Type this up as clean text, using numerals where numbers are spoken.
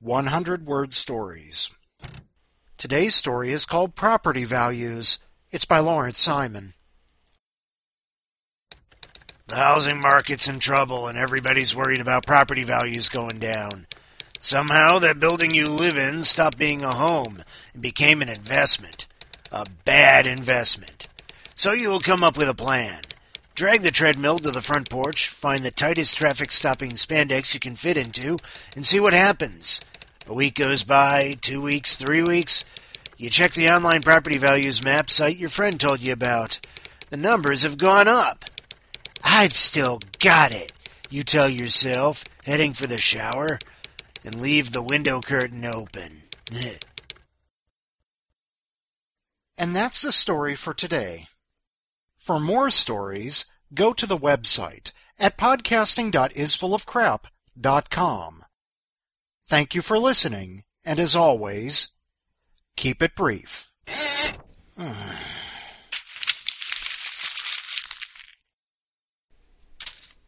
100-word stories. Today's story is called Property Values. It's by Lawrence Simon. The housing market's in trouble and everybody's worried about property values going down. Somehow that building you live in stopped being a home and became an investment. A bad investment. So you'll come up with a plan. Drag the treadmill to the front porch, find the tightest traffic-stopping spandex you can fit into, and see what happens. A week goes by, 2 weeks, 3 weeks. You check the online property values map site your friend told you about. The numbers have gone up. I've still got it, you tell yourself, heading for the shower, and leave the window curtain open. And that's the story for today. For more stories, go to the website at podcasting.isfullofcrap.com. Thank you for listening, and as always, keep it brief.